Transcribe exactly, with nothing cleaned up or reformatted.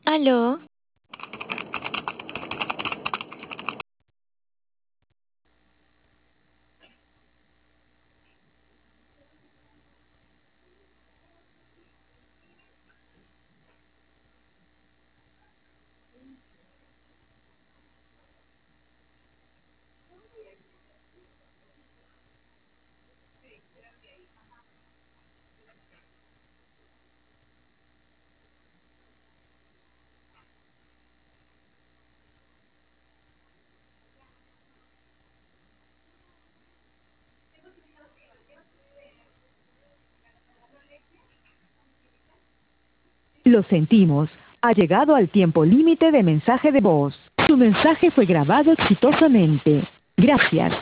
¿Aló? Lo sentimos. Ha llegado al tiempo límite de mensaje de voz. Su mensaje fue grabado exitosamente. Gracias.